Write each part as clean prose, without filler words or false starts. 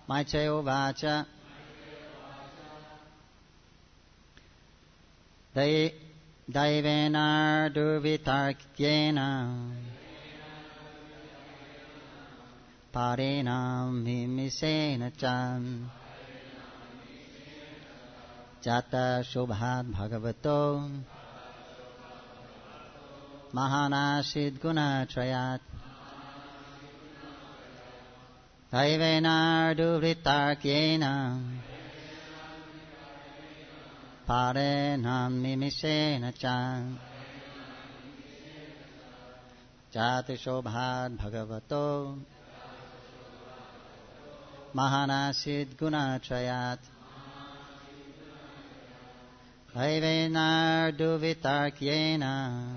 Maitreya Uvacha. Daivena durvitarkyena parinam vimisena chan jata shubhat bhagavato mahanasid gunatrayat daivena durvitarkyena parinam vimisena chan jata shubhat bhagavato mahanasid gunatrayat Daivenar vitarkyena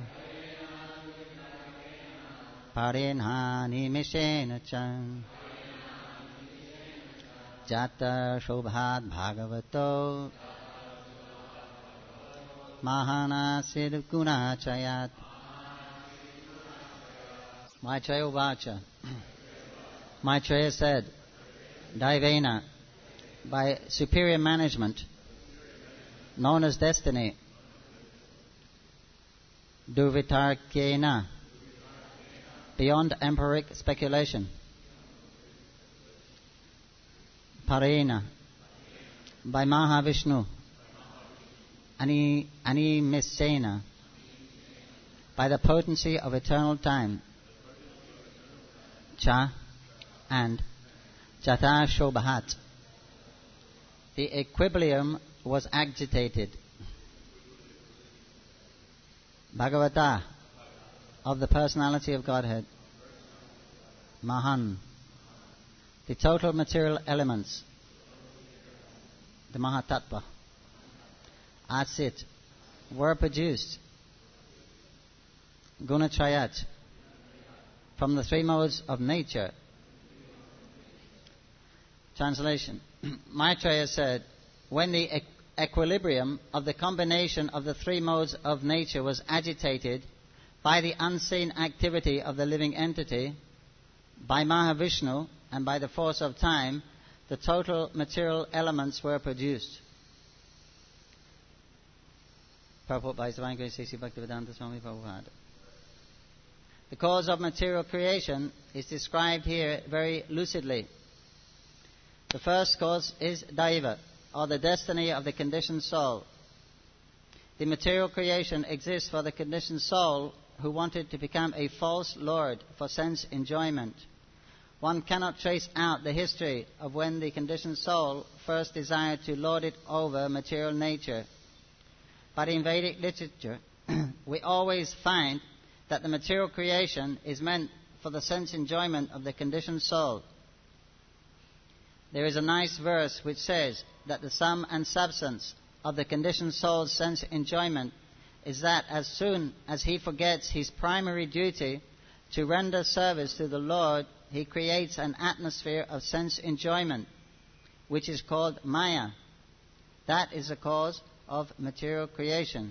parinhani mishena chan jata shobhat bhagavato mahanasid gunachayat. Maitreya Uvacha. Maitreya said, Daivena, by superior management, known as destiny, Durvitarkyena, beyond empiric speculation, Parena, by Mahavishnu, Animisena, by the potency of eternal time, Cha, and Jata Shobhat, the equilibrium was agitated. Bhagavata, of the personality of Godhead. Mahan, the total material elements. The Mahatattva. Asit, were produced. Gunatrayat, from the three modes of nature. Translation. Maitreya said, when the equilibrium of the combination of the three modes of nature was agitated by the unseen activity of the living entity, by Mahavishnu and by the force of time, the total material elements were produced. Purport by His Divine Grace A.C. Bhaktivedanta Swami Prabhupada. The cause of material creation is described here very lucidly. The first cause is Daiva, or the destiny of the conditioned soul. The material creation exists for the conditioned soul who wanted to become a false lord for sense enjoyment. One cannot trace out the history of when the conditioned soul first desired to lord it over material nature. But in Vedic literature, we always find that the material creation is meant for the sense enjoyment of the conditioned soul. There is a nice verse which says that the sum and substance of the conditioned soul's sense enjoyment is that as soon as he forgets his primary duty to render service to the Lord, he creates an atmosphere of sense enjoyment, which is called Maya. That is the cause of material creation.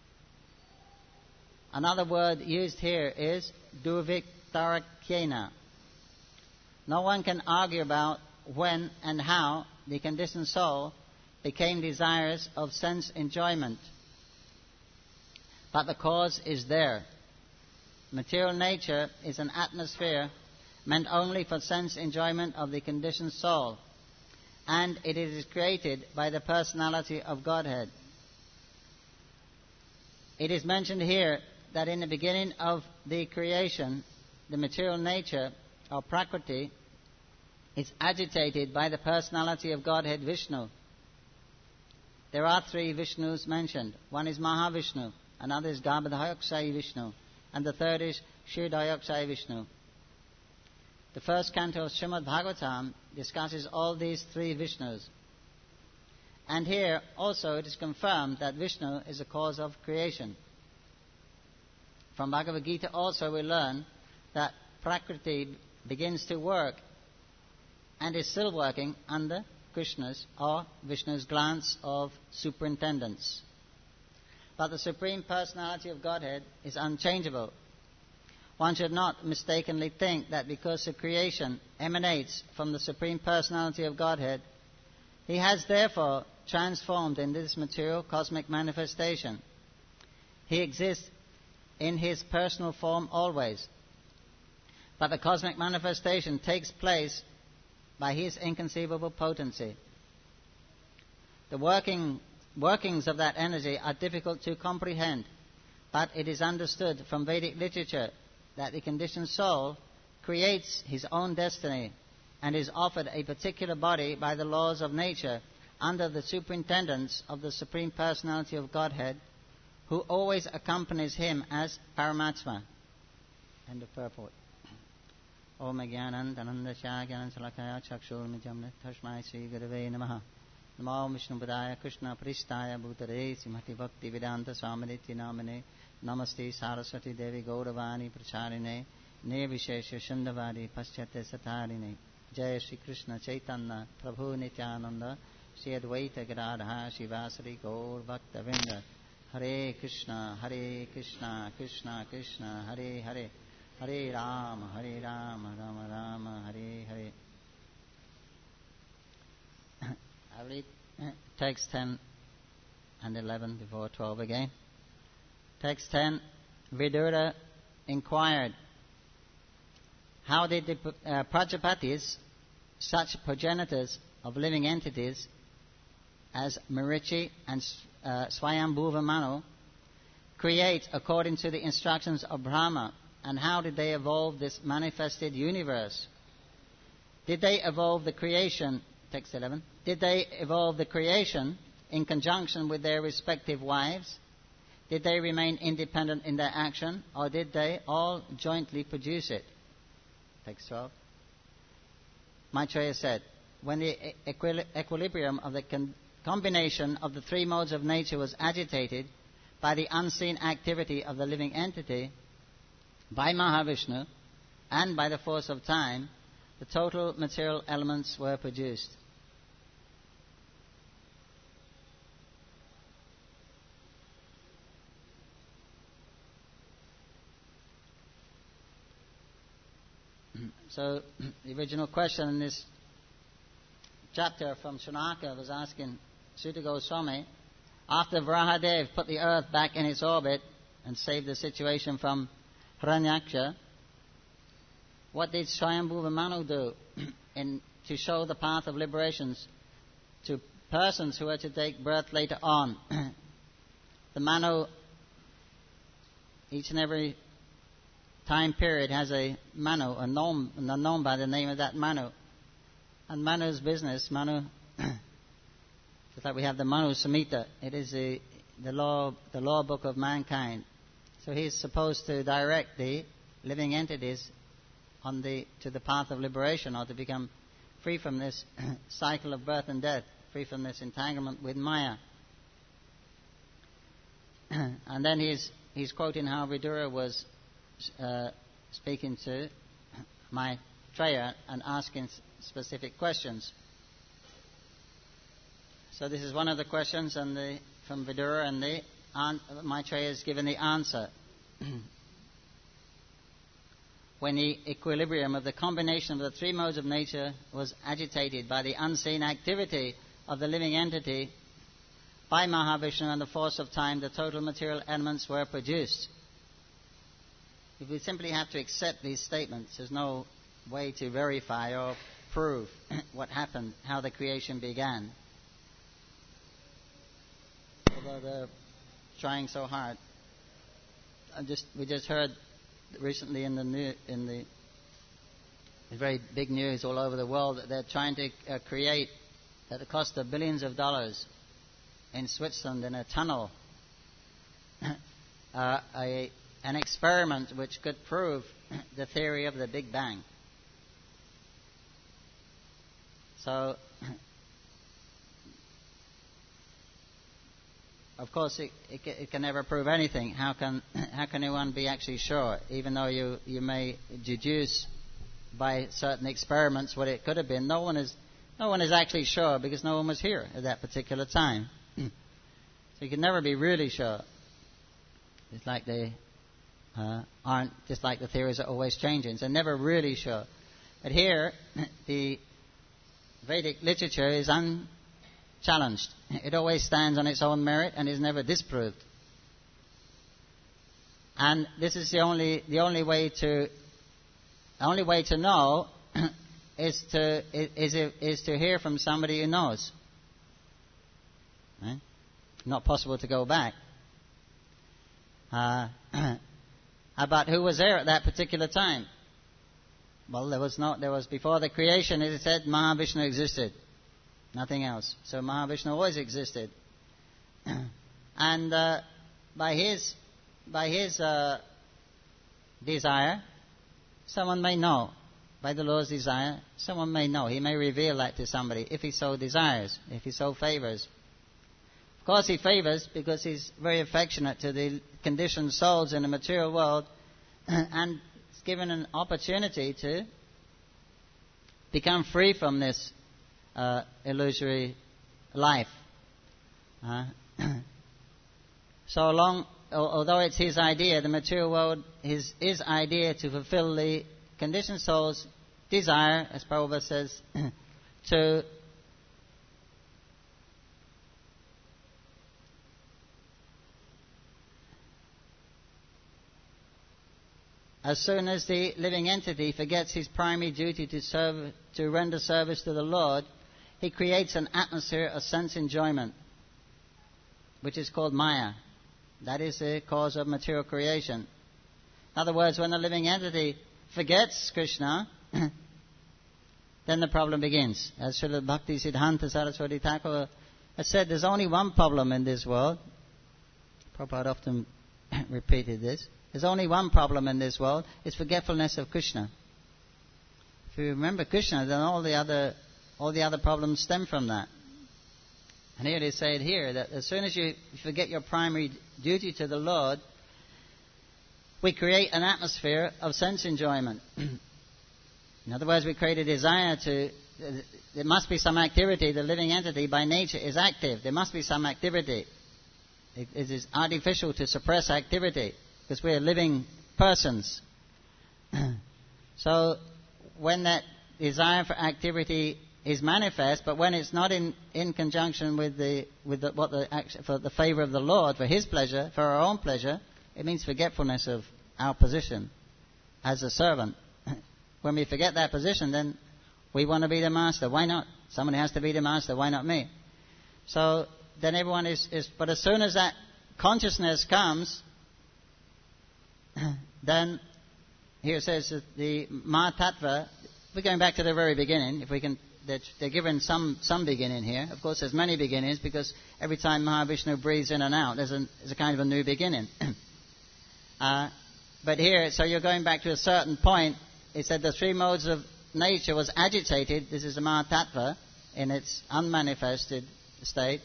Another word used here is Durviktarakyena. No one can argue about when and how the conditioned soul became desirous of sense enjoyment. But the cause is there. Material nature is an atmosphere meant only for sense enjoyment of the conditioned soul, and it is created by the personality of Godhead. It is mentioned here that in the beginning of the creation, the material nature, or Prakriti, is agitated by the personality of Godhead Vishnu. There are three Vishnus mentioned. One is Mahavishnu, another is Garbhodakshai Vishnu, and the third is Kshirodakshai Vishnu. The first canto of Srimad Bhagavatam discusses all these three Vishnus. And here also it is confirmed that Vishnu is the cause of creation. From Bhagavad Gita also we learn that Prakriti begins to work and is still working under Krishna's or Vishnu's glance of superintendence. But the Supreme Personality of Godhead is unchangeable. One should not mistakenly think that because the creation emanates from the Supreme Personality of Godhead, He has therefore transformed in this material cosmic manifestation. He exists in His personal form always. But the cosmic manifestation takes place by His inconceivable potency. The workings of that energy are difficult to comprehend, but it is understood from Vedic literature that the conditioned soul creates his own destiny and is offered a particular body by the laws of nature under the superintendence of the Supreme Personality of Godhead, who always accompanies him as Paramatma. End of purport. Om Gyanan Dananda Shagyanan Salakaya Chakshur Mijamnet Tashmai Sri Gurave Namaha. Namo Vishnu Padaya Krishna Pristaya Bhutare Simhati Bhakti Vedanta Swaminiti Namane Namaste Saraswati Devi Gauravani Pracharine Ne Vishesha Shandavari Paschate Satarine Jai Shri Krishna Chaitanya Prabhu Nityananda Shri Advaita Gadadha Shivasari Gaur Bhakta Vrinda Hare Krishna Krishna Krishna Hare Hare Hare Rama Rama Rama Hare Hare. I read text 10 and 11 before 12 again. Text 10, Vidura inquired, how did the Prajapatis, such progenitors of living entities as Marichi and Swayambhuva Manu, create according to the instructions of Brahma, and how did they evolve this manifested universe? Did they evolve the creation, text 11, did they evolve the creation in conjunction with their respective wives? Did they remain independent in their action, or did they all jointly produce it? Text 12. Maitreya said, when the equilibrium of the combination of the three modes of nature was agitated by the unseen activity of the living entity, by Mahavishnu, and by the force of time, the total material elements were produced. So, the original question in this chapter from Shunaka was asking Suta Goswami, after Varahadev put the earth back in its orbit and saved the situation from Hiranyaksha, what did Swayambhuva Manu do to show the path of liberations to persons who were to take birth later on? The Manu, each and every time period has a Manu, a known by the name of that Manu. And Manu's business, Manu, just like we have the Manu Samhita, it is the law book of mankind. So he's supposed to direct the living entities to the path of liberation, or to become free from this cycle of birth and death, free from this entanglement with Maya. And then he's quoting how Vidura was speaking to Maitreya and asking specific questions. So this is one of the questions from Vidura, and Maitreya has given the answer. When the equilibrium of the combination of the three modes of nature was agitated by the unseen activity of the living entity, by Mahavishnu and the force of time, the total material elements were produced. If we simply have to accept these statements, there's no way to verify or prove what happened, how the creation began. Although they're trying so hard. We just heard recently in the very big news all over the world that they're trying to create, at the cost of billions of dollars, in Switzerland, in a tunnel, an experiment which could prove the theory of the Big Bang. So, of course, it can never prove anything. How can anyone be actually sure, even though you may deduce by certain experiments what it could have been? No one is actually sure, because no one was here at that particular time. So you can never be really sure. It's like aren't just like the theories are always changing. So never really sure. But here, the Vedic literature is unchallenged. It always stands on its own merit and is never disproved. And this is the only way to know is to hear from somebody who knows. Right? Not possible to go back. About who was there at that particular time? Well, there was before the creation, it said Mahavishnu existed. Nothing else. So Mahavishnu always existed. And by his desire, someone may know. By the Lord's desire, someone may know. He may reveal that to somebody if he so desires, if he so favors. Of course he favors because he's very affectionate to the conditioned souls in the material world and is given an opportunity to become free from this illusory life. So although it's his idea, the material world is his idea to fulfill the conditioned soul's desire, as Prabhupada says, to as soon as the living entity forgets his primary duty to render service to the Lord, he creates an atmosphere of sense enjoyment, which is called Maya. That is the cause of material creation. In other words, when the living entity forgets Krishna, then the problem begins. As Srila Bhakti Siddhanta Saraswati Thakur has said, there's only one problem in this world. Prabhupada often repeated this. There's only one problem in this world. It's forgetfulness of Krishna. If you remember Krishna, then all the other problems stem from that. And here they say it here, that as soon as you forget your primary duty to the Lord, we create an atmosphere of sense enjoyment. In other words, we create a desire to... There must be some activity. The living entity by nature is active. There must be some activity. It is artificial to suppress activity because we're living persons. So when that desire for activity is manifest, but when it's not in conjunction with for the favor of the Lord, for His pleasure, for our own pleasure, it means forgetfulness of our position as a servant. When we forget that position, then we want to be the master. Why not? Someone has to be the master. Why not me? So then everyone is. But as soon as that consciousness comes, then here it says that the Mahatattva. We're going back to the very beginning. If we can. They're given some beginning here. Of course, there's many beginnings because every time Mahavishnu breathes in and out, there's a kind of a new beginning. But here, so you're going back to a certain point. It said the three modes of nature was agitated. This is the Mahatattva in its unmanifested state.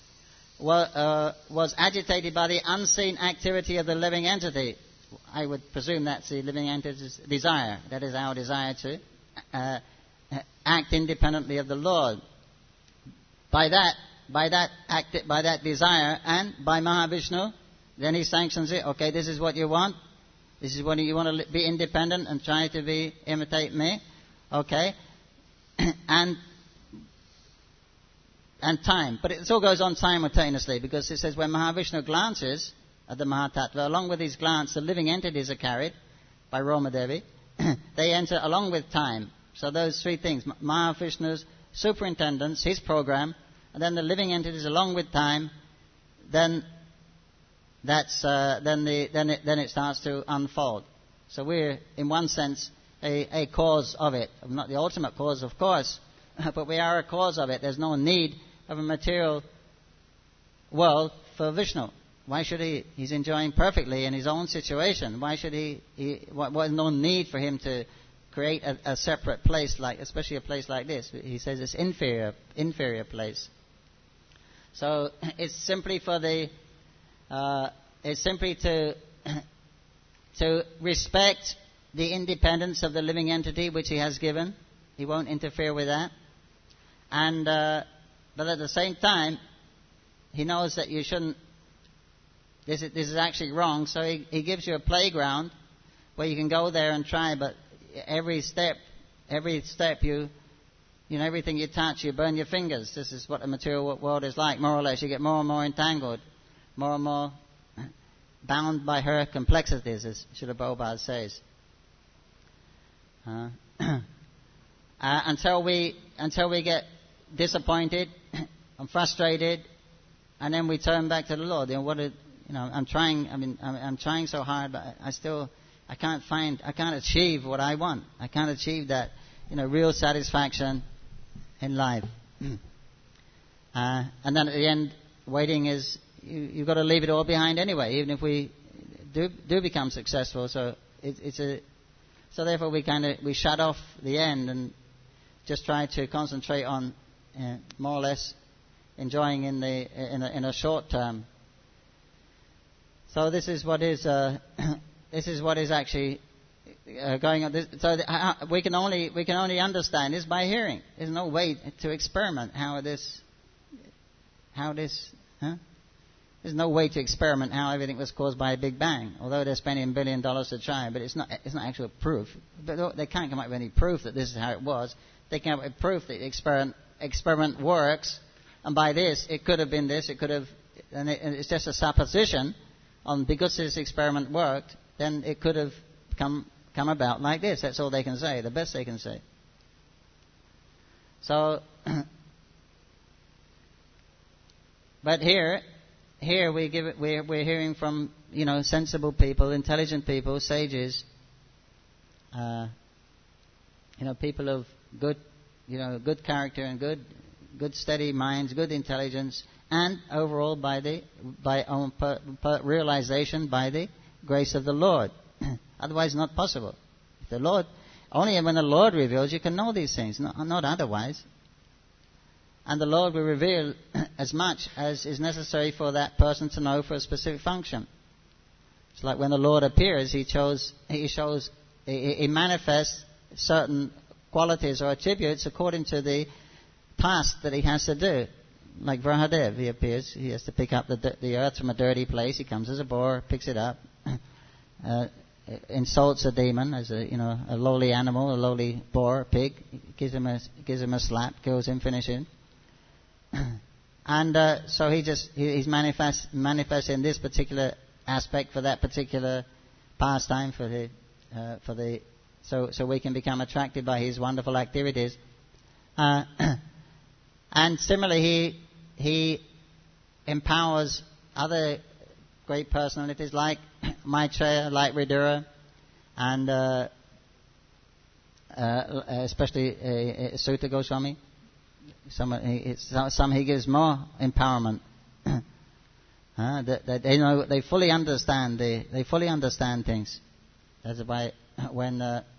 Was agitated by the unseen activity of the living entity. I would presume that's the living entity's desire. That is our desire to act independently of the Lord. By that desire and by Mahavishnu, then he sanctions it. Okay, this is what you want. This is what you want to be independent and try to imitate me. Okay, and time. But it all goes on simultaneously because it says when Mahavishnu glances at the Mahatattva, along with his glance, the living entities are carried by Roma Devi. They enter along with time. So those three things: Mahavishnu's superintendence, his program, and then the living entities along with time. Then it starts to unfold. So we're, in one sense, a cause of it. Not the ultimate cause, of course, but we are a cause of it. There's no need of a material world for Vishnu. Why should he? He's enjoying perfectly in his own situation. Why should he no need for him to create a separate place, especially a place like this. He says it's inferior place. So it's simply to respect the independence of the living entity which he has given. He won't interfere with that. But at the same time, he knows that you shouldn't this is actually wrong. So he gives you a playground where you can go there and try, but every step you know, everything you touch, you burn your fingers. This is what the material world is like, more or less. You get more and more entangled, more and more bound by her complexities, as Srila Prabhupada says. Until we get disappointed and frustrated, and then we turn back to the Lord. You know, I'm trying so hard, but I can't achieve what I want. I can't achieve that, you know, real satisfaction in life. And then at the end, waiting is, you've got to leave it all behind anyway, even if we do become successful. So so therefore we shut off the end and just try to concentrate on more or less enjoying in a short term. So this is what is actually going on. We can only understand this by hearing. There's no way to experiment There's no way to experiment how everything was caused by a Big Bang. Although they're spending $1 billion to try, but it's not actual proof. But they can't come up with any proof that this is how it was. They come up with proof that the experiment works, and by this it could have been this. It could have, and it's just a supposition on because this experiment worked. Then it could have come about like this. That's all they can say. The best they can say. So, but here we're hearing from, you know, sensible people, intelligent people, sages, you know, people of good character and good steady minds, good intelligence, and overall by realization by the grace of the Lord. Otherwise, not possible. Only when the Lord reveals, you can know these things, not otherwise. And the Lord will reveal as much as is necessary for that person to know for a specific function. It's like when the Lord appears, He manifests certain qualities or attributes according to the task that He has to do. Like Vrahadev, He appears, He has to pick up the earth from a dirty place. He comes as a boar, picks it up, insults a demon as a lowly animal, a lowly boar, a pig, gives him a slap, kills him, finishes him. And so he's manifesting this particular aspect for that particular pastime so we can become attracted by his wonderful activities. And similarly, he empowers other great personalities like Maitreya, like Vidura, and especially Sutta Goswami. Some he gives more empowerment. That they know, they fully understand. They fully understand things. That's why when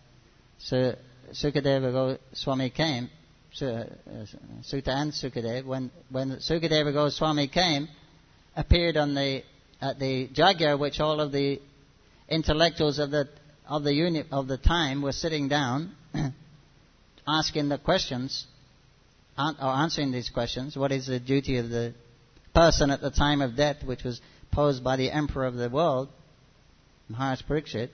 Sukadeva Goswami came, Sutta and Sukadev, when Sukadeva Goswami came, appeared at the Jagya, which all of the intellectuals of the time were sitting down, asking the questions. Or answering these questions. What is the duty of the person at the time of death, which was posed by the emperor of the world, Maharaj Parikshit?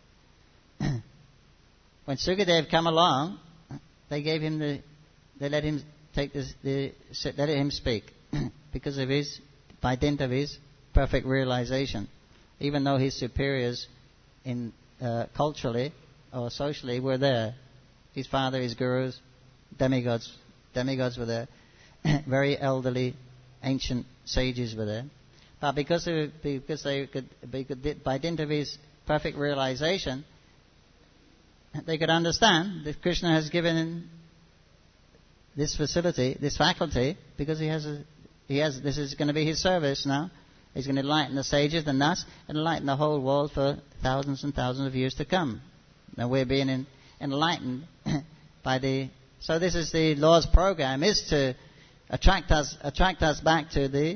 When Sukadev came along, they let him let him speak because of by dint of his perfect realization. Even though his superiors culturally or socially were there, his father, his gurus, demigods were there. Very elderly, ancient sages were there. But because they could, by dint of his perfect realization, they could understand that Krishna has given this facility, this faculty, because this is going to be his service now. He's going to enlighten the sages and us, and enlighten the whole world for thousands and thousands of years to come. Now we're being enlightened by the. So this is the Lord's program: is to attract us back to the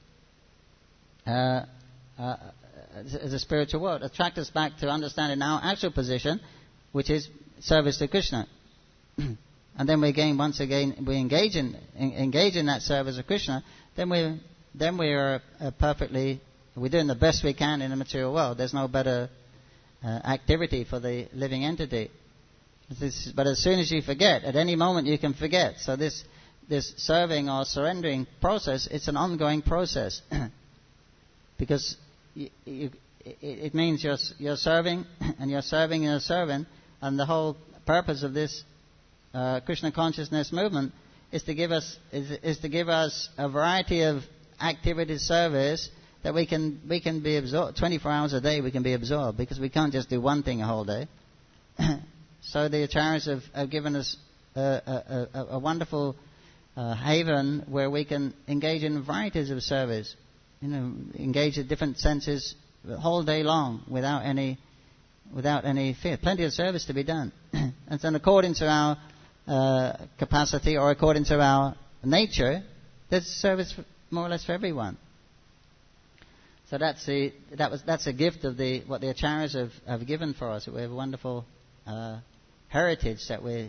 spiritual world, attract us back to understanding our actual position, which is service to Krishna. And then once again we engage in that service of Krishna, then we are perfectly we're doing the best we can in the material world. There's no better activity for the living entity. But as soon as you forget, at any moment you can forget. So this serving or surrendering process, it's an ongoing process. Because it means you're serving, and you're serving and you're serving, and the whole purpose of this Krishna consciousness movement is to give us a variety of activity service that we can be absorbed 24 hours a day. We can be absorbed because we can't just do one thing a whole day. So the acharyas have given us a wonderful haven where we can engage in varieties of service. Engage in different senses the whole day long without any fear. Plenty of service to be done. And then according to our capacity or according to our nature, there's service more or less for everyone. So that's a gift of what the acharyas have given for us. We have a wonderful heritage that we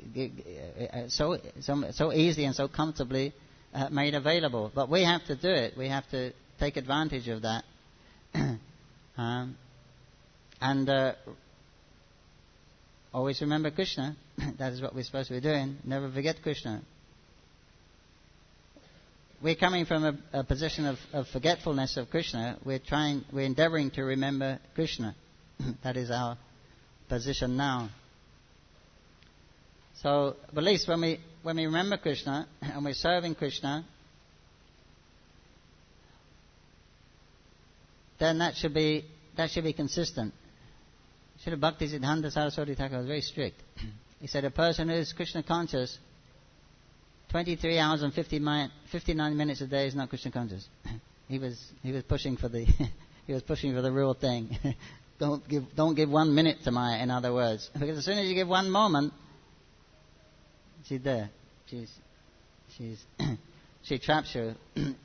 so easily and so comfortably made available. But we have to do it. We have to take advantage of that. And always remember Krishna. That is what we're supposed to be doing. Never forget Krishna. We're coming from a position of forgetfulness of Krishna. We're endeavoring to remember Krishna. That is our position now. So, at least when we remember Krishna and we're serving Krishna, then that should be consistent. Srila Bhaktisiddhanta Saraswati Thakur was very strict. He said a person who is Krishna conscious 23 hours and 59 minutes a day is not Krishna conscious. He was pushing for the real thing. Don't give 1 minute to Maya, in other words, because as soon as you give one moment, she's there. She traps you.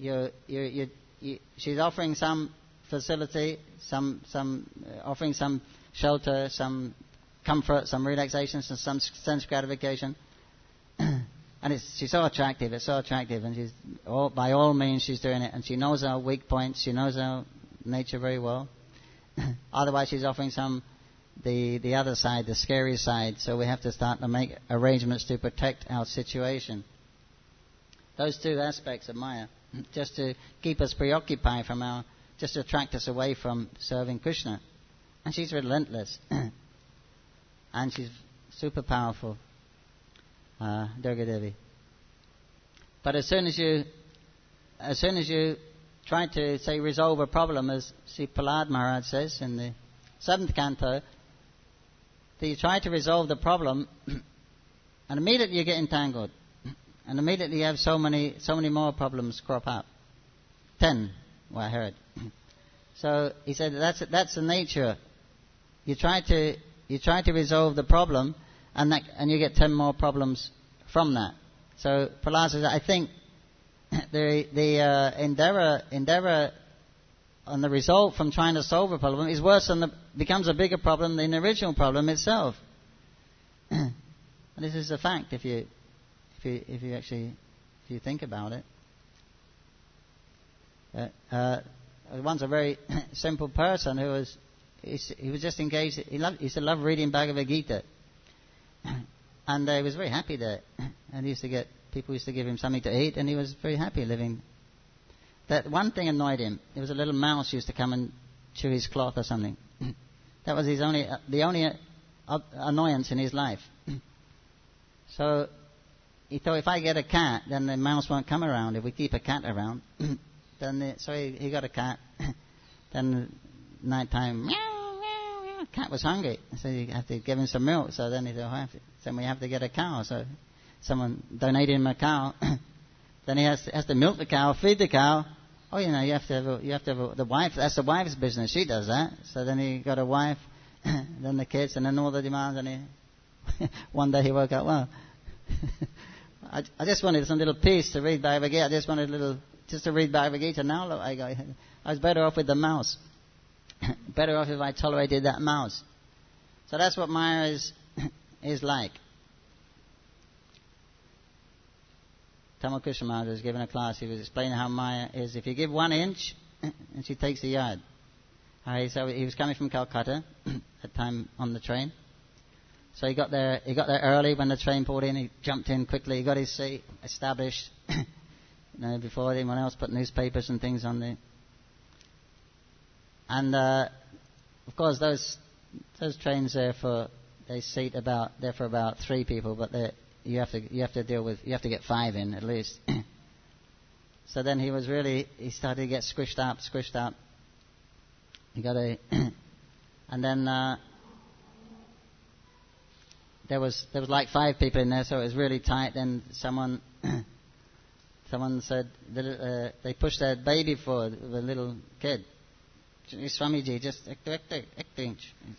She's offering some facility, offering some shelter, some comfort, some relaxation, some sense gratification. And she's so attractive, and by all means she's doing it, and she knows our weak points, she knows our nature very well. Otherwise she's offering the other side, the scary side, so we have to start to make arrangements to protect our situation. Those two aspects of Maya, just to keep us preoccupied just to attract us away from serving Krishna. And she's relentless. And she's super powerful. Durga Devi. But as soon as you try to, say, resolve a problem, as Sri Prahlad Maharaj says in the 7th canto, that you try to resolve the problem, and immediately you get entangled, and immediately you have so many more problems crop up. 10, well, I heard. So he said that's the nature. You try to resolve the problem, and you get 10 more problems from that. So Prahlad says, I think the endeavor on the result from trying to solve a problem is worse becomes a bigger problem than the original problem itself. And this is a fact if you think about it. Once a very simple person who was just engaged. He used to love reading Bhagavad Gita. And he was very happy there. And people used to give him something to eat, and he was very happy living. That one thing annoyed him. There was a little mouse used to come and chew his cloth or something. That was the only annoyance in his life. So he thought, if I get a cat, then the mouse won't come around. If we keep a cat around, so he got a cat. Then night time, meow, meow, meow. Cat was hungry, so you have to give him some milk. So then he thought, then we have to get a cow. So someone donated him a cow. Then he has to milk the cow, feed the cow. Oh, you have to have the wife. That's the wife's business. She does that. So then he got a wife, then the kids, and then all the demands. And one day he woke up. Well, I just wanted some little piece to read Bhagavad Gita. I just wanted just to read Bhagavad Gita. Now look, I was better off with the mouse. Better off if I tolerated that mouse. So that's what Maya is like. Tamal Krishna Maharaj was given a class. He was explaining how Maya is. If you give 1 inch, and she takes the yard. So he was coming from Calcutta at time on the train. So he got there early when the train pulled in. He jumped in quickly. He got his seat established. Before anyone else put newspapers and things on there. And of course, those trains they seat about 3 people, but you have to get 5 in at least. So then he started to get squished up. He got and then there was like 5 people in there, so it was really tight. Then someone said that they pushed their baby forward, the little kid. Swamiji, just acting.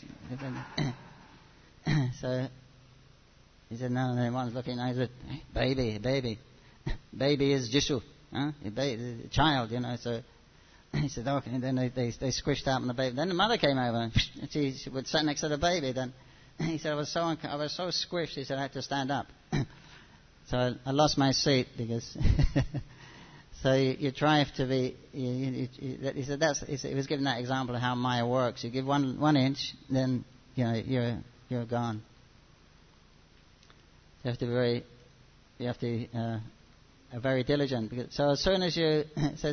So he said, no, everyone's looking. I said, baby. Baby is Jishu, huh? The child, So he said, okay. And then they squished out on the baby. Then the mother came over, and she would sit next to the baby. Then he said, I was so squished. He said, I had to stand up. So I lost my seat because. So you try to be. He said he was giving that example of how Maya works. You give one inch, then you're gone. You have to be very diligent. So as soon as you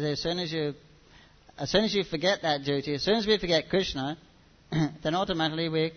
forget that duty, as soon as we forget Krishna, then automatically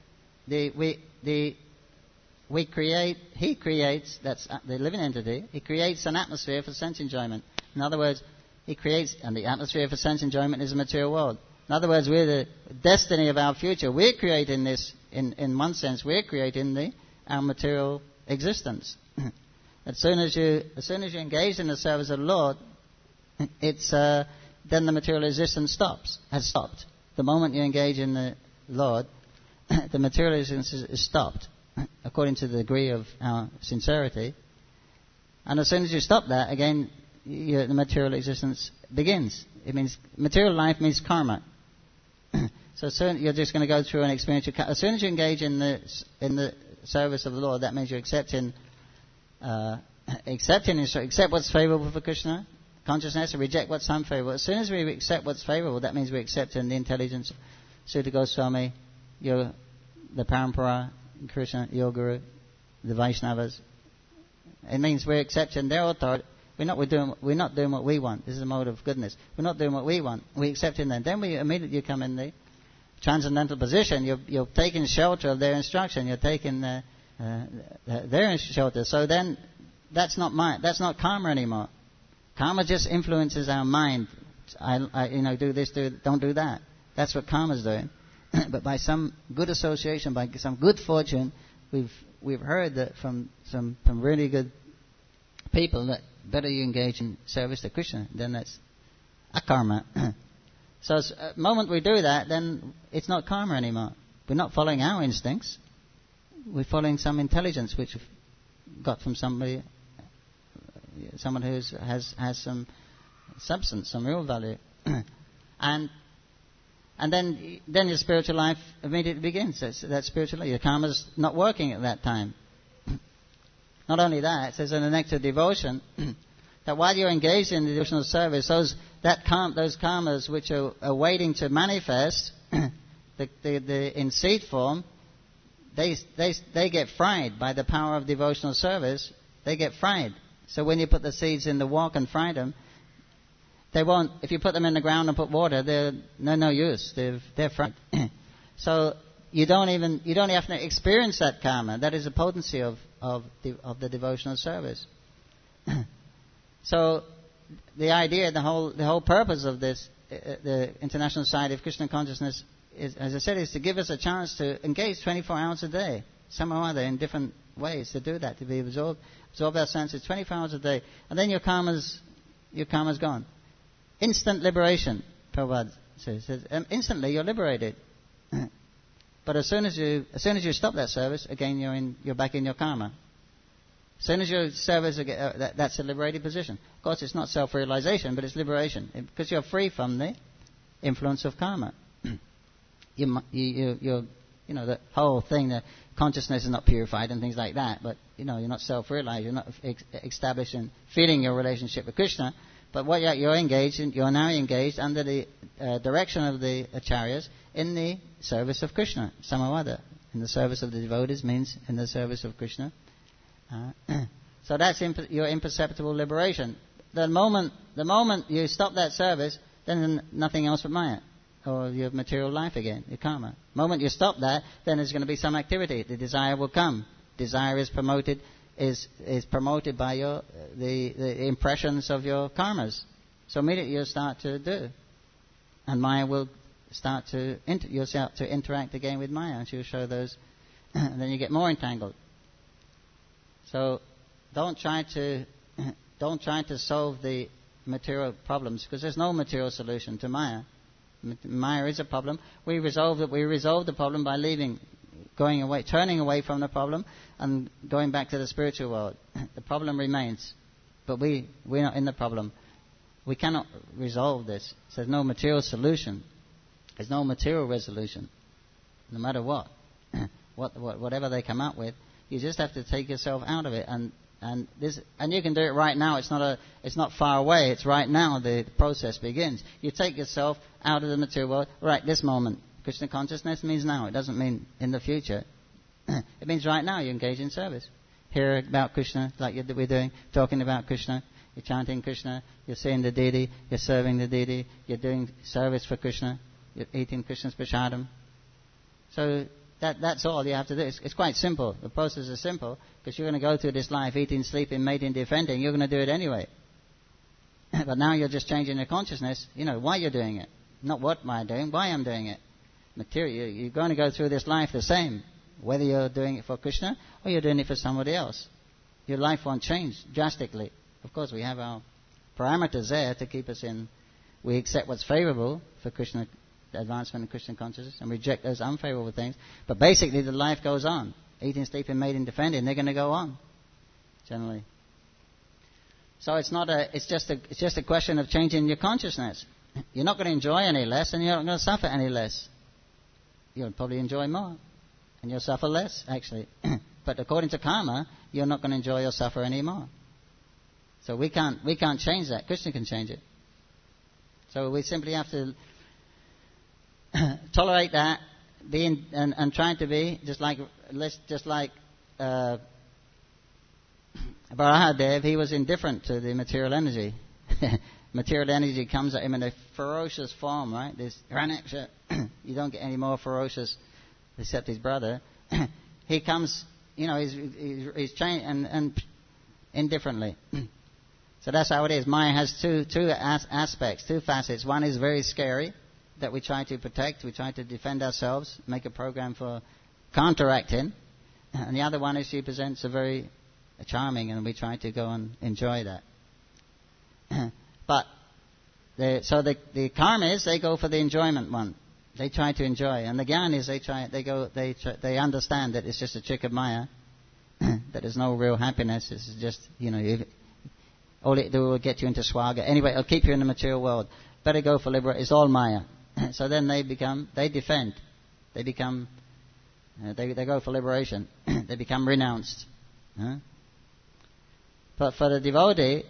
he creates, that's the living entity, he creates an atmosphere for sense enjoyment. In other words, and the atmosphere for sense enjoyment is the material world. In other words, we're the destiny of our future. We're creating this, in one sense, we're creating our material existence. As soon as you engage in the service of the Lord, then the material existence has stopped. The moment you engage in the Lord, the material existence is stopped, according to the degree of our sincerity. And as soon as you stop that, again, the material existence begins. It means material life means karma. So soon you're just going to go through an experience. As soon as you engage in the service of the Lord, that means you're accept what's favorable for Krishna consciousness and reject what's unfavorable. As soon as we accept what's favorable, that means we accept in the intelligence of Sutta Goswami, the Parampara, Krishna, your Guru, the Vaishnavas. It means we're accepting their authority. We're not doing what we want. This is a mode of goodness. We're not doing what we want. We accept in them. Then we immediately come in the transcendental position. You're taking shelter of their instruction. You're taking their shelter. So then that's not karma anymore. Karma just influences our mind. Do this, don't do that. That's what karma's doing. But by some good association, by some good fortune, we've heard that from really good people that better you engage in service to Krishna, then that's akarma. So the moment we do that, then it's not karma anymore. We're not following our instincts. We're following some intelligence which we've got from someone who has some substance, some real value. And then your spiritual life immediately begins. That's spiritual life. Your karma's not working at that time. Not only that, it says in the Nectar of Devotion that while you're engaged in the devotional service, those karmas which are waiting to manifest in seed form, they get fried by the power of devotional service. They get fried. So when you put the seeds in the wok and fry them, they won't. If you put them in the ground and put water, they're no use. They're fried. So you don't have to experience that karma. That is the potency of the devotional service. So the idea, the whole purpose of this, the International Society of Krishna Consciousness, is, as I said, is to give us a chance to engage 24 hours a day, somehow or other, in different ways to do that, to be absorb our senses 24 hours a day, and then your karma's gone. Instant liberation, Prabhupada says. Instantly you're liberated. But as soon as you stop that service, again you're back in your karma. As soon as your service, that's a liberated position. Of course, it's not self-realization, but it's liberation because you're free from the influence of karma. The whole thing, the consciousness is not purified and things like that. But you're not self-realized. You're not establishing, feeling your relationship with Krishna. But what you're engaged in, you're now engaged under the direction of the acharyas in the service of Krishna, samavada. In the service of the devotees means in the service of Krishna. So that's your imperceptible liberation. The moment you stop that service, then nothing else but Maya, or your material life again, your karma. The moment you stop that, then there's going to be some activity. The desire will come. Desire is promoted by the impressions of your karmas. So immediately you'll start to do, and Maya will start to you'll start to interact again with Maya, and she'll show those, and then you get more entangled. So don't try to solve the material problems, because there's no material solution to Maya. Maya is a problem. We resolve the problem by turning away from the problem and going back to the spiritual world. The problem remains, but we're not in the problem. We cannot resolve this. So there's no material solution. There's no material resolution, no matter what. Whatever they come up with, you just have to take yourself out of it, and you can do it right now. It's not far away. It's right now the process begins. You take yourself out of the material world right this moment. Krishna consciousness means now. It doesn't mean in the future. It means right now you engage in service. Hear about Krishna like we're doing, talking about Krishna. You're chanting Krishna. You're seeing the deity. You're serving the deity. You're doing service for Krishna. You're eating Krishna's prasadam. So that's all you have to do. It's quite simple. The process is simple, because you're going to go through this life eating, sleeping, mating, defending. You're going to do it anyway. But now you're just changing your consciousness. You know why you're doing it. Not what am I doing, why I'm doing it. Material. You're going to go through this life the same, whether you're doing it for Krishna or you're doing it for somebody else. Your life won't change drastically. Of course, we have our parameters there to keep us in. We accept what's favorable for Krishna, the advancement of Krishna consciousness, and reject those unfavorable things. But basically, the life goes on. Eating, sleeping, mating, defending. They're going to go on, generally. So it's just a question of changing your consciousness. You're not going to enjoy any less, and you're not going to suffer any less. You'll probably enjoy more, and you'll suffer less, actually. But according to karma, you're not going to enjoy or suffer any more. So we can't change that. Krishna can change it. So we simply have to tolerate that, and try to be just like Varahadev. He was indifferent to the material energy. Material energy comes at him in a ferocious form, right? This Hiranyaksha, you don't get any more ferocious except his brother. He comes, he's changed and indifferently. So that's how it is. Maya has two aspects, two facets. One is very scary, that we try to protect, we try to defend ourselves, make a program for counteracting. And the other one is she presents a very charming, and we try to go and enjoy that. But the karmis, they go for the enjoyment one. They try to enjoy, and the gyanis, they understand that it's just a trick of Maya, that there's no real happiness. It's just all it will get you into swaga. Anyway, it'll keep you in the material world. Better go for liberation. It's all Maya. So then they defend. They go for liberation. They become renounced. But for the devotee,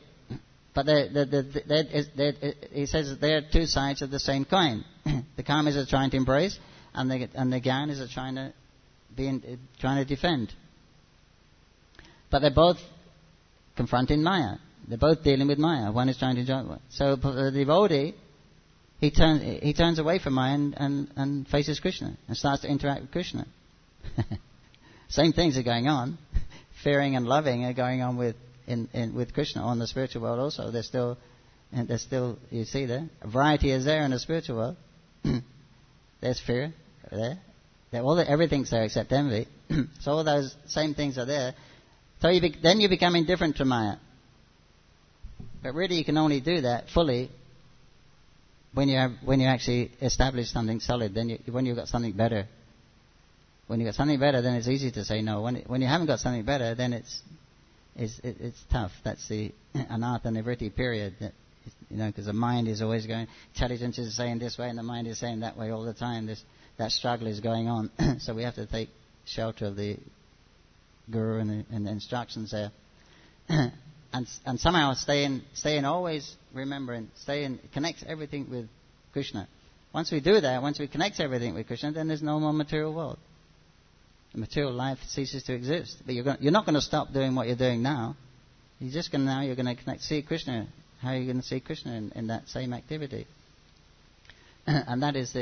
he says they're two sides of the same coin. The karmas are trying to embrace, and the gyanis are trying to defend. But they're both confronting Maya. They're both dealing with Maya. One is trying to enjoy. So the devotee, he turns away from Maya and faces Krishna and starts to interact with Krishna. Same things are going on. Fearing and loving are going on with Krishna on the spiritual world also. There's still, you see there, a variety is there in the spiritual world. There's fear there. Everything's there except envy. So all those same things are there. So then you become indifferent to Maya. But really, you can only do that fully when you actually establish something solid. Then when you've got something better. When you've got something better, then it's easy to say no. When you haven't got something better, then it's tough. That's the anartha nivritti period. Because the mind is always going. Intelligence is saying this way, and the mind is saying that way all the time. That struggle is going on. So we have to take shelter of the guru and the instructions there. and somehow stay in always remembering, connect everything with Krishna. Once we do that, once we connect everything with Krishna, then there's no more material world. The material life ceases to exist. But you're not going to stop doing what you're doing now. You're going to see Krishna. How are you going to see Krishna in that same activity? And that is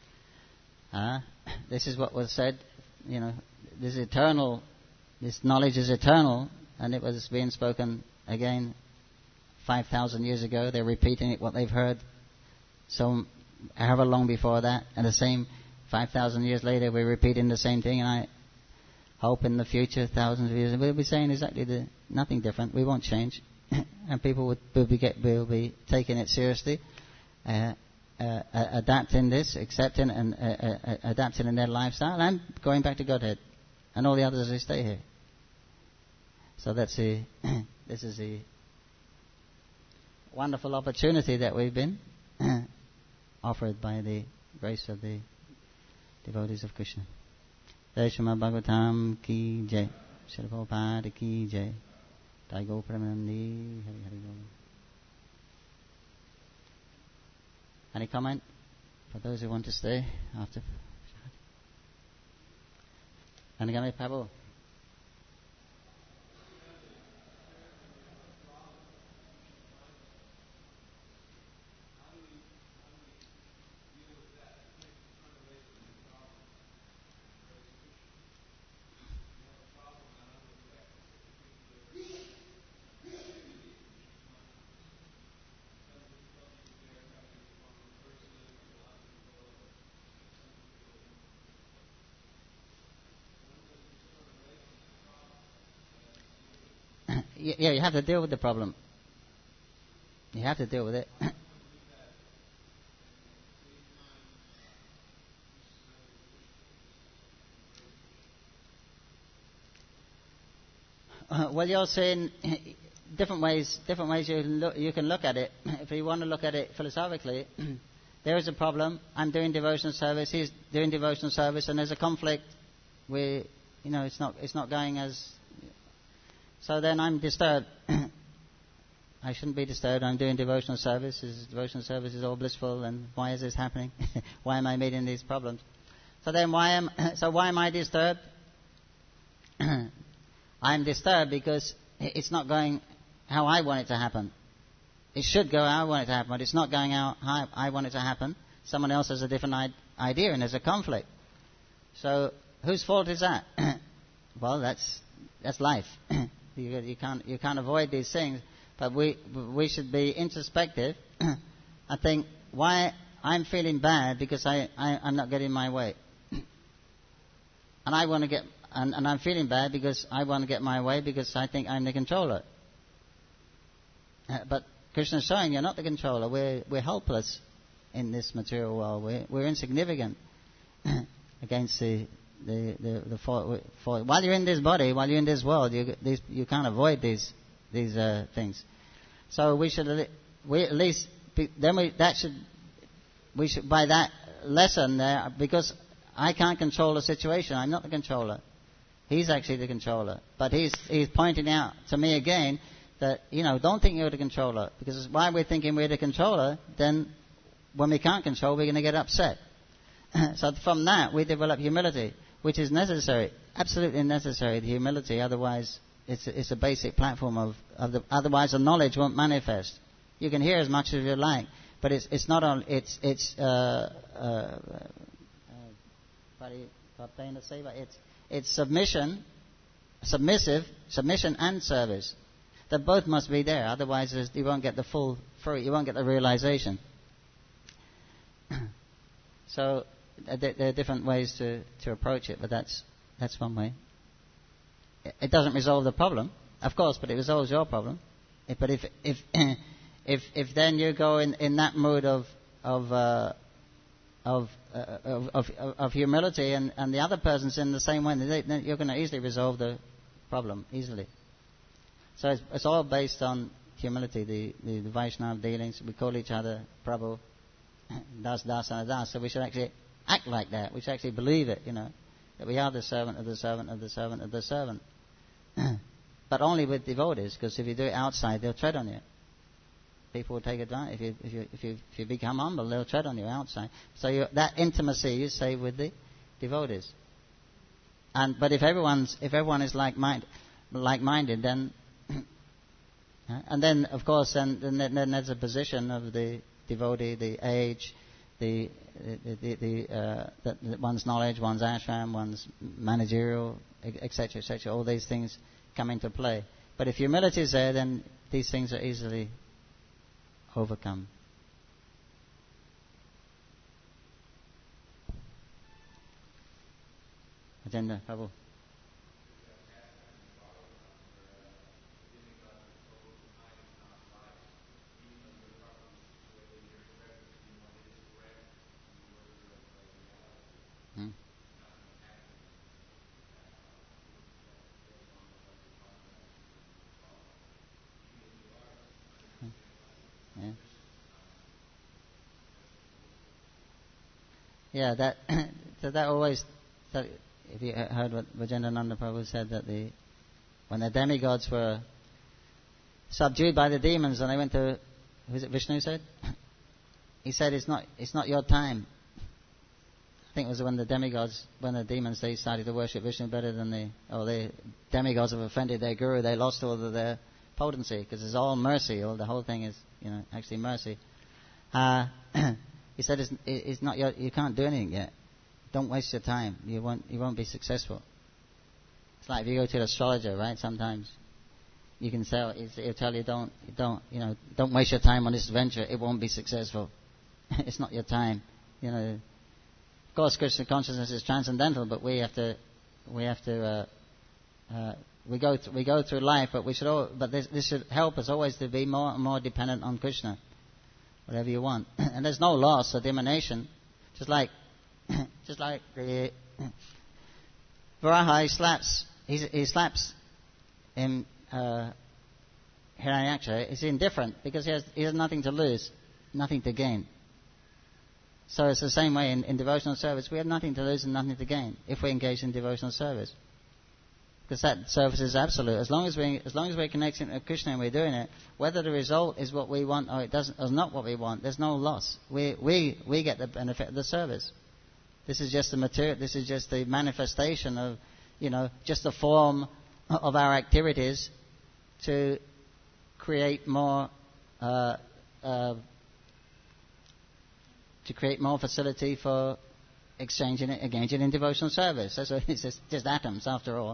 this is what was said, this eternal, this knowledge is eternal, and it was being spoken again 5,000 years ago. They're repeating it, what they've heard so however long before that, and the same 5,000 years later we're repeating the same thing, and I hope in the future, thousands of years, we'll be saying exactly nothing different. We won't change. And people will be taking it seriously, adapting this, accepting and adapting in their lifestyle, and going back to Godhead. And all the others, they stay here. So this is the wonderful opportunity that we've been offered by the grace of the devotees of Krishna. Jai Srimad Bhagavatam ki jai, Srila Prabhupada ki jai, Jai Go Premanandi, Hari Hari Go. Any comment for those who want to stay after? Anagami Prabhu. Yeah, you have to deal with the problem. You have to deal with it. Well, you're saying different ways you can look at it. If you want to look at it philosophically, there is a problem. I'm doing devotional service. He's doing devotional service, and there's a conflict where it's not going as. So then I'm disturbed. I shouldn't be disturbed. I'm doing devotional service. Devotional service is all blissful, and why is this happening? Why am I meeting these problems? So then why am I disturbed? I'm disturbed because it's not going how I want it to happen. It should go how I want it to happen, but it's not going how I want it to happen. Someone else has a different idea, and there's a conflict. So whose fault is that? Well, that's life. You can't avoid these things, but we should be introspective. I think why I'm feeling bad because I'm not getting my way, and I want to get and I'm feeling bad because I want to get my way because I think I'm the controller. But Krishna's showing you're not the controller. We're helpless in this material world. We're insignificant against the while you're in this body, while you're in this world, you can't avoid these things. So we should at least we should by that lesson there, because I can't control the situation. I'm not the controller. He's actually the controller, but he's pointing out to me again that don't think you're the controller, because while we're thinking we're the controller, then when we can't control, we're going to get upset. So from that we develop humility, which is necessary, absolutely necessary, the humility. Otherwise, it's a basic platform otherwise the knowledge won't manifest. You can hear as much as you like, but it's not on. It's submission and service. That both must be there. Otherwise, you won't get the full fruit. You won't get the realization. So there are different ways to approach it, but that's one way. It doesn't resolve the problem, of course, but it resolves your problem. But if then you go in that mood of humility, and the other person's in the same way, then you're going to easily resolve the problem easily. So it's all based on humility. The Vaishnava dealings, we call each other Prabhu, Das, and Das. So we should actually act like that. We should actually believe it, that we are the servant of the servant of the servant of the servant. but only with devotees, because if you do it outside, they'll tread on you. People will take advantage. If you become humble, they'll tread on you outside. So that intimacy you say with the devotees. But if everyone is like-minded, then and then of course then there's a position of the devotee, the age, one's knowledge, one's ashram, one's managerial, etc., etc. All these things come into play. But if humility is there, then these things are easily overcome. Agenda, Prabhu. Yeah, that always. If you heard what Vajendrananda Prabhu said, that when the demigods were subdued by the demons and they went to, who's it, Vishnu said? He said, it's not your time. I think it was when the demons, they started to worship Vishnu better than the demigods have offended their guru, they lost all of their potency, because it's all mercy, the whole thing is, actually mercy. He said, it's not you can't do anything yet. Don't waste your time. You won't be successful. It's like if you go to an astrologer, right? Sometimes you can say, he'll tell you, don't waste your time on this venture. It won't be successful. It's not your time. Of course, Krishna consciousness is transcendental, but we go through life, but this should help us always to be more and more dependent on Krishna. Whatever you want, and there's no loss or diminution. Just like the Varaha, he slaps him Hiranyaksha. He's indifferent because he has nothing to lose, nothing to gain. So it's the same way in devotional service. We have nothing to lose and nothing to gain if we engage in devotional service, because that service is absolute. As long as we're connecting to Krishna and we're doing it, whether the result is what we want or it doesn't, or not what we want, there's no loss. We get the benefit of the service. This is just the material. This is just the manifestation of, just the form of our activities to create more facility for engaging in devotional service. It's just atoms after all.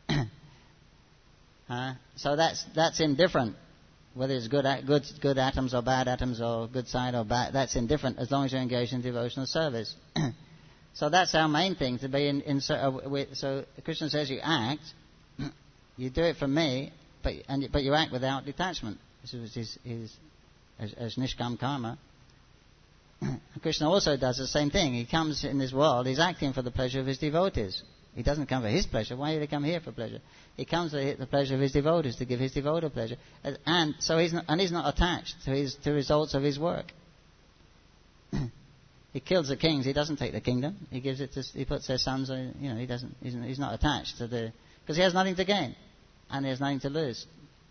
So that's indifferent. Whether it's good atoms or bad atoms or good side or bad, that's indifferent as long as you're engaged in devotional service. So that's our main thing, to be so Krishna says you act, you do it for me, but you act without detachment. This is as nishkam karma. Krishna also does the same thing. He comes in this world, he's acting for the pleasure of his devotees. He doesn't come for his pleasure. Why did he come here for pleasure? He comes for the pleasure of his devotees, to give his devotee pleasure. And so he's not attached to results of his work. He kills the kings. He doesn't take the kingdom. He gives it he puts their sons. He's not attached to because he has nothing to gain, and he has nothing to lose.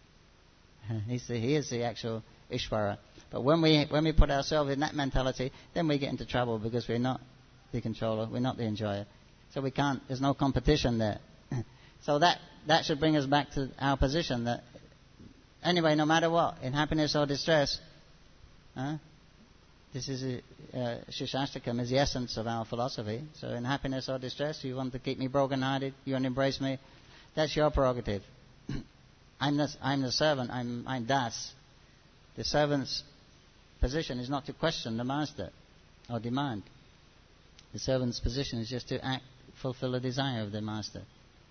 He is the actual Ishvara. But when we put ourselves in that mentality, then we get into trouble, because we're not the controller, we're not the enjoyer. So we can't. There's no competition there. So that should bring us back to our position that anyway, no matter what, in happiness or distress, this is Shishastakam is the essence of our philosophy. So in happiness or distress, you want to keep me broken-hearted, you want to embrace me, that's your prerogative. I'm the servant. I'm Das. The servant's position is not to question the master or demand. The servant's position is just to fulfill the desire of the master.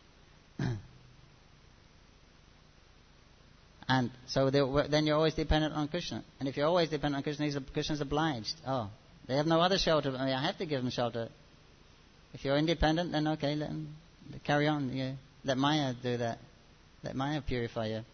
And so then you're always dependent on Krishna. And if you're always dependent on Krishna, Krishna's obliged. Oh, they have no other shelter. I have to give them shelter. If you're independent, then okay, let them carry on. Yeah. Let Maya do that. Let Maya purify you.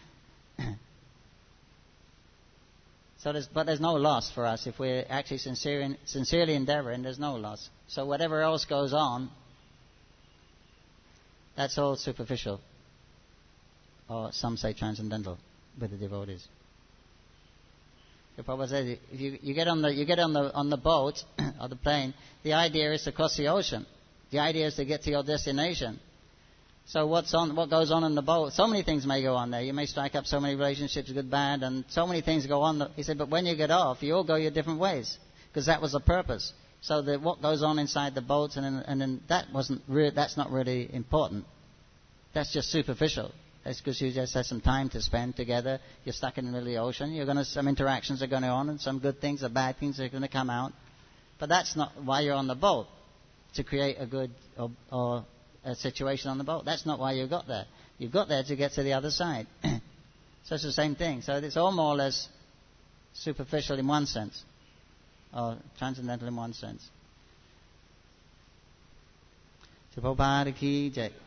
But there's no loss for us if we're actually sincerely endeavoring. There's no loss. So whatever else goes on, that's all superficial. or some say transcendental, with the devotees. The Prabhupada says, if you get on the boat or the plane, the idea is to cross the ocean. The idea is to get to your destination. So what goes on in the boat? So many things may go on there. You may strike up so many relationships, good, bad, and so many things go on. He said, but when you get off, you all go your different ways, because that was the purpose. So that what goes on inside the boat, and then that's not really important. That's just superficial. That's because you just have some time to spend together. You're stuck in the middle of the ocean. Some interactions are going on, and some good things or bad things are going to come out. But that's not why you're on the boat, to create a good or a situation on the boat. That's not why you got there. You got there to get to the other side. So it's the same thing. So it's all more or less superficial in one sense, or transcendental in one sense. Prabhupada ki jai.